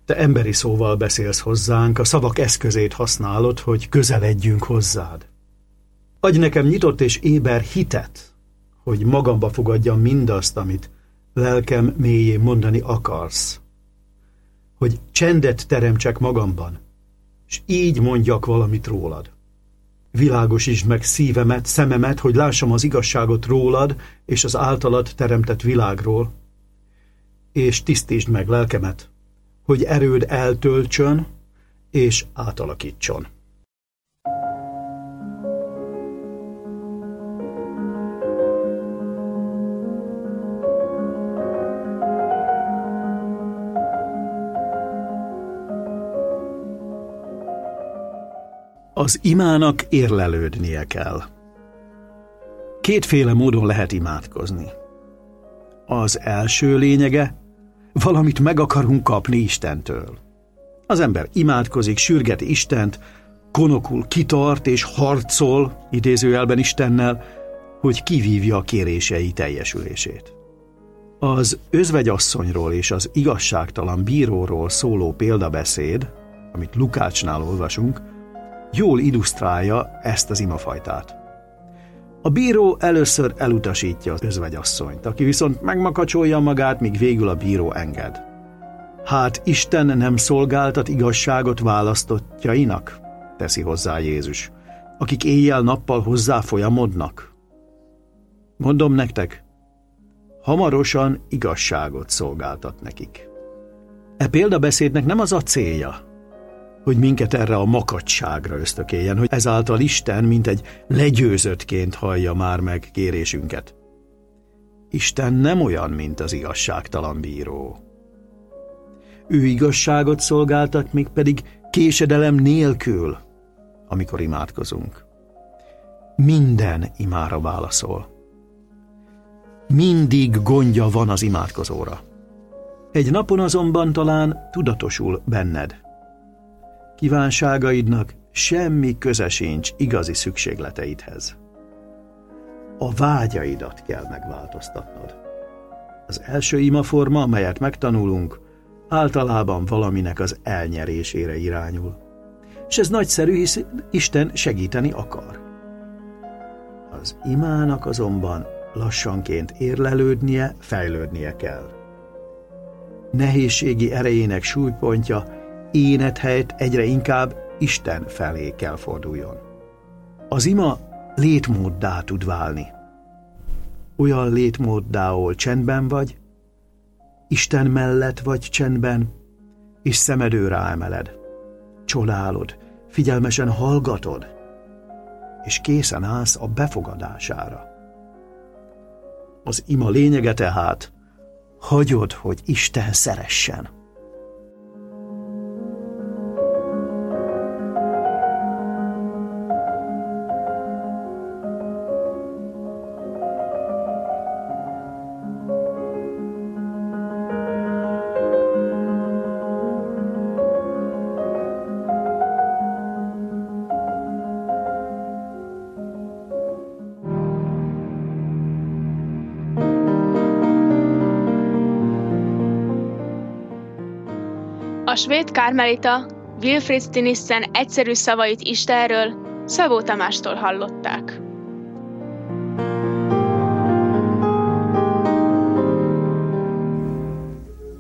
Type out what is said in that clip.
Te emberi szóval beszélsz hozzánk, a szavak eszközét használod, hogy közeledjünk hozzád. Adj nekem nyitott és éber hitet, hogy magamba fogadjam mindazt, amit lelkem mélyén mondani akarsz. Hogy csendet teremtsek magamban, és így mondjak valamit rólad. Világosítsd meg szívemet, szememet, hogy lássam az igazságot rólad és az általad teremtett világról, és tisztítsd meg lelkemet, hogy erőd eltöltsön és átalakítson. Az imának érlelődnie kell. Kétféle módon lehet imádkozni. Az első lényege, valamit meg akarunk kapni Istentől. Az ember imádkozik, sürgeti Istent, konokul, kitart és harcol, idézőjelben Istennel, hogy kivívja a kérései teljesülését. Az özvegyasszonyról és az igazságtalan bíróról szóló példabeszéd, amit Lukácsnál olvasunk, jól illusztrálja ezt az imafajtát. A bíró először elutasítja az özvegyasszonyt, aki viszont megmakacsolja magát, míg végül a bíró enged. Hát Isten nem szolgáltat igazságot választottjainak? Teszi hozzá Jézus, akik éjjel-nappal hozzá folyamodnak. Mondom nektek, hamarosan igazságot szolgáltat nekik. E példabeszédnek nem az a célja, hogy minket erre a makacságra ösztökéljen, hogy ezáltal Isten mint egy legyőzöttként hallja már meg kérésünket. Isten nem olyan, mint az igazságtalan bíró. Ő igazságot szolgáltat, mégpedig késedelem nélkül, amikor imádkozunk. Minden imára válaszol. Mindig gondja van az imádkozóra. Egy napon azonban talán tudatosul benned. Kívánságaidnak semmi köze sincs igazi szükségleteidhez. A vágyaidat kell megváltoztatnod. Az első imaforma, amelyet megtanulunk, általában valaminek az elnyerésére irányul. És ez nagyszerű, hisz Isten segíteni akar. Az imának azonban lassanként érlelődnie, fejlődnie kell. Nehézségi erejének súlypontja énet helyett egyre inkább Isten felé kell forduljon. Az ima létmóddá tud válni. Olyan létmóddá, ahol csendben vagy, Isten mellett vagy csendben, és szemedő ráemeled, csodálod, figyelmesen hallgatod, és készen állsz a befogadására. Az ima lényege tehát, hagyod, hogy Isten szeressen. A svéd karmelita Wilfrid Stinissen egyszerű szavait Istenről Szabó Tamástól hallották.